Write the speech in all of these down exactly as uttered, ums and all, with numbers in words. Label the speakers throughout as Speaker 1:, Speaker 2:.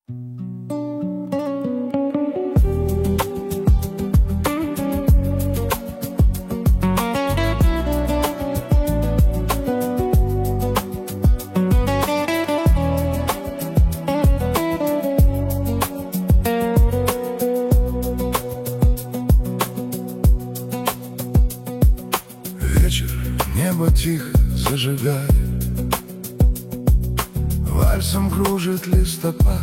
Speaker 1: Вечер, небо тихо зажигает, вальсом кружит листопад.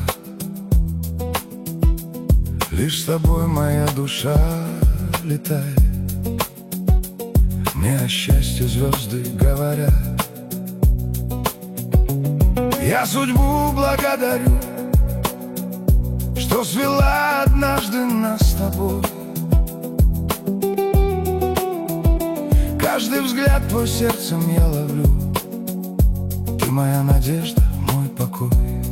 Speaker 1: Лишь с тобой моя душа летает, мне о счастье звезды говорят. Я судьбу благодарю, что свела однажды нас с тобой. Каждый взгляд твой сердцем я ловлю, ты моя надежда, мой покой.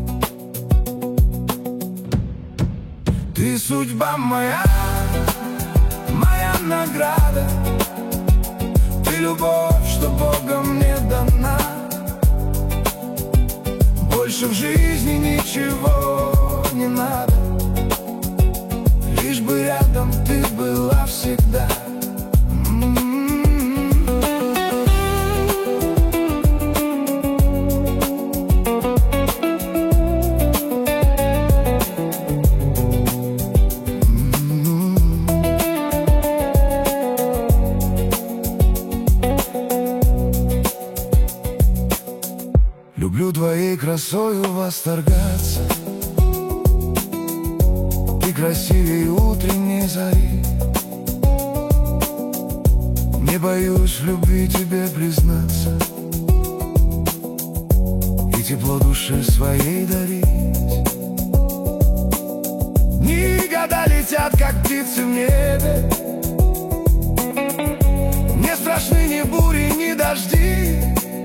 Speaker 1: Ты судьба моя, моя награда, ты любовь, что Богом мне дана. Больше в жизни ничего не надо, лишь бы рядом ты была всегда. Люблю твоей красою восторгаться, ты красивее утренней зари. Не боюсь в любви тебе признаться и тепло души своей дарить. Дни и года летят, как птицы в небе, не страшны ни бури, ни дожди.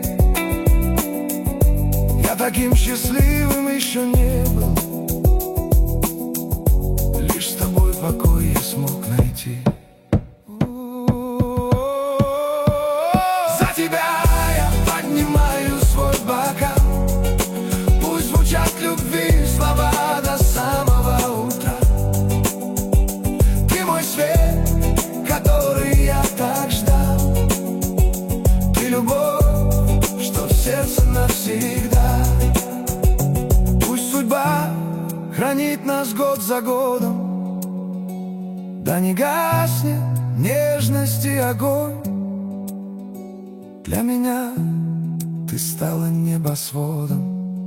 Speaker 1: Я таким счастливым еще не был, лишь с тобой покой я смог найти. За тебя я поднимаю свой бокал, пусть звучат любви слова до самого утра. Ты мой свет, который я так ждал, ты любовь, что в сердце навсегда. Хранит нас год за годом, да не гаснет нежности огонь. Для меня ты стала небосводом,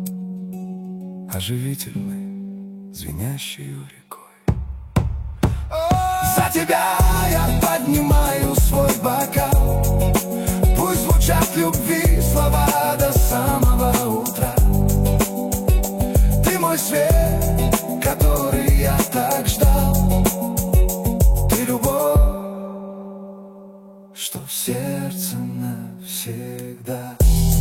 Speaker 1: оживительной, звенящей рекой. За тебя я поднимаю свой бокал, пусть звучат любви слова до самого утра. Ты мой свет, который я так ждал, ты любовь, что в сердце навсегда.